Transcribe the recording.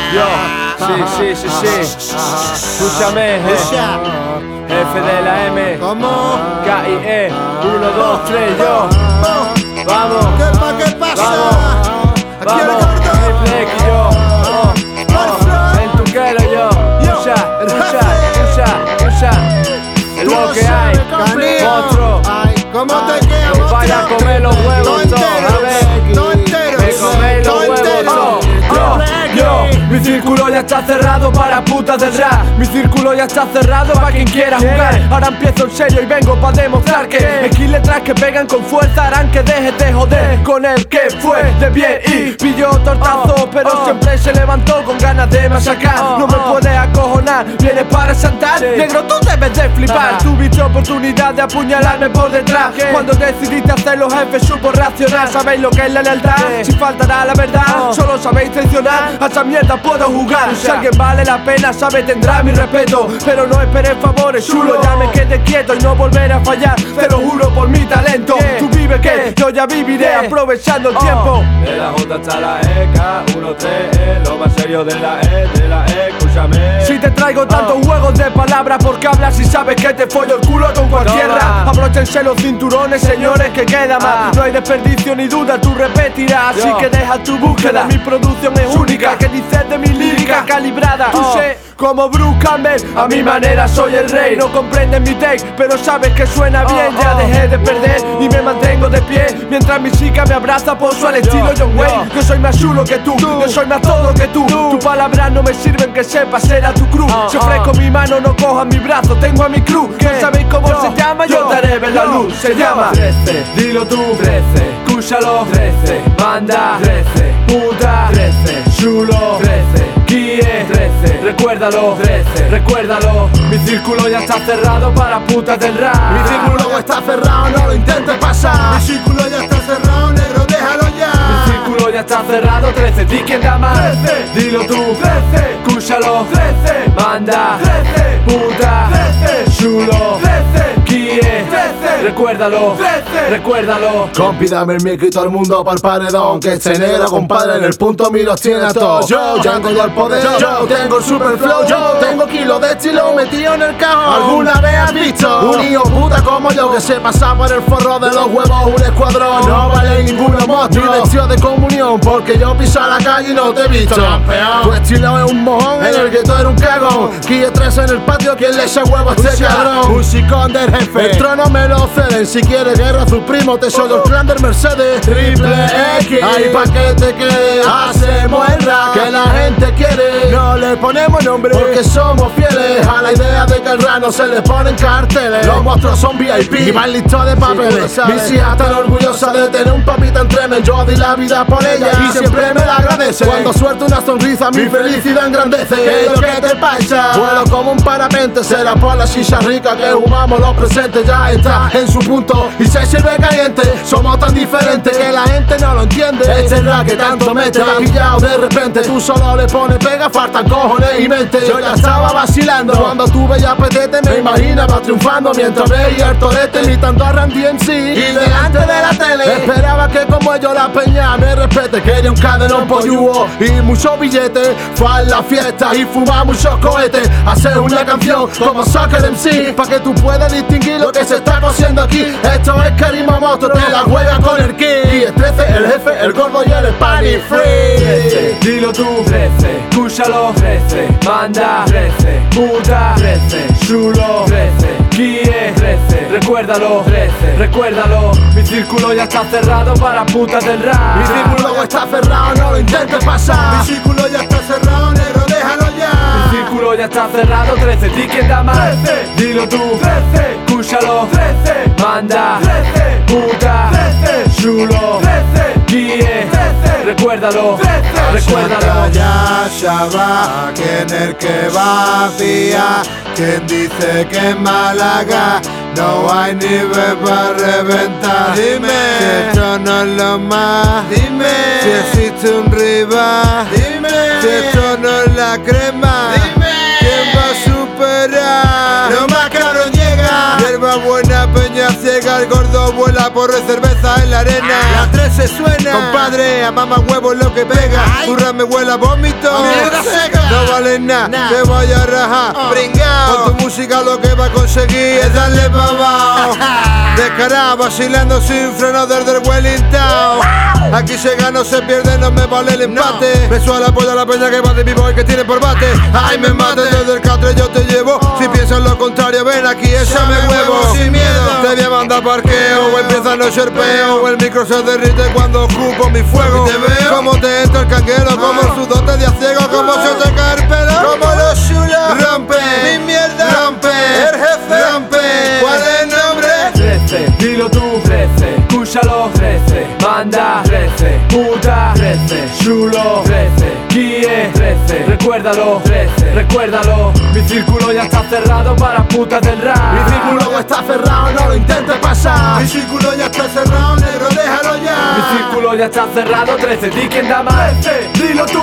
Yo, sí. Escúchame, F de la M. ¿Cómo? K-I-E, 1, 2, 3, yo. Vamos. ¿Qué pasa? Aquí Vamos, Triple X, yo. En tu quero, yo. Escucha. Es lo que hay. Monstruo. ¿Cómo te queda? Me vaya a comer los huevos todos. A ver. Todo entero. Me coméis los huevos todos. Yo, mi círculo ya está cerrado para putas del rap. Mi círculo ya está cerrado para quien quiera jugar. Ahora empiezo en serio y vengo para demostrar que X letras que pegan con fuerza harán que dejes de joder con el que fue de bien y pilló tortazo, pero siempre se levantó con ganas de masacrar. No me puedes acojonar, vienes para saltar. Negro, tú debes de flipar. Tuviste oportunidad de apuñalarme por detrás. Cuando decidiste hacer los jefes supo reaccionar. ¿Sabéis lo que es la lealtad? Si faltará la verdad, solo sabéis traicionar. A esa mierda puedo jugar. Si alguien vale la pena, sabe, tendrá mi respeto. Pero no esperes favores, chulo, ya me quedé quieto y no volveré a fallar. Te lo juro por mi talento. Tú vives que yo ya viviré aprovechando el tiempo. De la J hasta la E, K1-3, lo más serio de la E, escúchame. Si te traigo tantos juegos de palabras, porque hablas y sabes que te follo el culo con cualquiera. Abróchense los cinturones, señores, que queda más. No hay desperdicio ni duda, tú repetirás. Así que deja tu búsqueda. Mi producción es única. ¿Qué dices de mi lírica calibrada? Tú sé como Bruce Campbell, a mi manera soy el rey. No comprendes mi take, pero sabes que suena bien. Ya dejé de perder y me mantengo de pie, mientras mi chica me abraza, poso al estilo John Wayne. Yo soy más chulo que tú, yo soy más todo que tú. Tus palabras no me sirven, que sepas ser a tu crew. Si ofrezco mi mano, no cojas mi brazo, tengo a mi crew. ¿No sabéis cómo se llama? Yo te haré ver la luz. Se llama 13, dilo tú 13, escúchalo 13, manda 13, puta 13, chulo 13, Kie 13, recuérdalo 13, recuérdalo. Mi círculo ya está cerrado para putas del rap. Mi círculo está cerrado, no lo intentes pasar. Mi círculo ya está cerrado, negro, déjalo ya. Mi círculo ya está cerrado, 13, di quién da más. 13, dilo tú 13, escúchalo 13, manda 13, puta 13, chulo 13, Kie 13, recuérdalo 13, recuérdalo. Compi, dame el micro y todo el mundo pa'l paredón. Que este negro, compadre, en el punto mí los tiene a todos. Yo tengo yo el poder, yo tengo el super flow, yo tengo kilos de estilo metido en el cajón. ¿Alguna vez has visto un hijo puta como yo que se pasa por el forro de los huevos un escuadrón? No vale ninguno monstruo, ni lección de comunión, porque yo piso a la calle y no te he visto, campeón. Tu estilo es un mojón, en el que tú eres un cagón. Kie 3 en el patio, quien le echa huevo a este cabrón. Musicón del jefe, el trono me lo ceden. Si quieres guerra, su primo, te soy el clan del Mercedes. Triple X, ahí pa' que te quede. Hacemos el rap que la gente quiere. No le ponemos nombre porque somos fieles a la idea de que el rap no se le ponen carteles. Los monstruos son VIP y van listos de papeles. Mis hijas están orgullosas de tener un papita entre medio. Yo di la vida por ella y siempre me la agradece. Cuando suelto una sonrisa, mi felicidad engrandece. ¿Qué es lo que te pasa? Vuelo como un parapente, será por la shisha rica que fumamos los presentes. Ya está en su punto y se sirve caliente. Somos tan diferentes que la gente no lo entiende. Este rap que tanto mete, va pillado de repente. Tú solo le pones pega, faltan cojones y mente. Yo ya estaba vacilando cuando tú veías petete, me imaginaba triunfando mientras veía el torete imitando a Randy MC y delante de la tele. Esperaba que como ellos la peña me respete. Quería un cadenón polluo y muchos billetes. Fue a la fiesta y fumaba muchos cohetes. Hacer una canción como Soccer MC pa' que tú puedas distinguir lo que se está cociendo aquí. Esto es Karima Moto, te la juega con el King. Y el 13, el jefe, el gordo y el Spanish Free. 13, dilo tú 13, escúchalo 13, manda 13, puta 13, chulo 13, Kie 13, recuérdalo 13, recuérdalo. Mi círculo ya está cerrado para putas del rap. Mi círculo está cerrado, no lo intentes pasar. Mi círculo ya está cerrado, negro, déjalo ya. Mi círculo ya está cerrado, 13, di quién da más. 13, dilo tú 13, escúchalo 13, manda 13, puta 13, chulo 13, Kie 13, recuérdalo 13, recuérdalo. Ya Shaba, quien el que vacía, quien dice que en Málaga no hay nivel para reventar. Dime si esto no es lo más. Dime si existe un rival. Dime si esto no es la crema. Dime quién va a superar. Lo más caro llega. Hierba buena, peña ciega, el gordo vuela por cerveza en la arena. La 13 suena, compadre, a mamá huevo lo que pega. Burra me huele a vómito. más pringao. Con tu música lo que va a conseguir es darle pa' abajo. Descarado, vacilando sin freno desde el Wellington. Aquí se gana o se pierde, no me vale el empate. Me suena la polla la peña que va de vivo y que tiene por bate. Ay, me mate desde el catre yo te llevo. Si piensas lo contrario, ven aquí, esa me huevo. Sin miedo, te voy a mandar parqueo. O empieza a no ser peo. O el micro se derrite cuando ocupo mi fuego. Y te veo como te entra el canguero. Como el sudor te da ciego. Como se te cae el pelo. Como los chulos. Rompe, mi mierda. Rompe, el jefe. Rompe, ¿cuál es el nombre? 13, dilo tú, 13, escúchalo, 13, banda, 13, puta, 13, chulo, 13, guíe, 13, recuérdalo, 13, recuérdalo. Mi círculo ya está cerrado para putas del rap. Mi círculo ya está cerrado, no lo intentes pasar. Mi círculo ya está cerrado, negro, déjalo ya. Mi círculo ya está cerrado, 13, di quién da más. 13, dilo tú,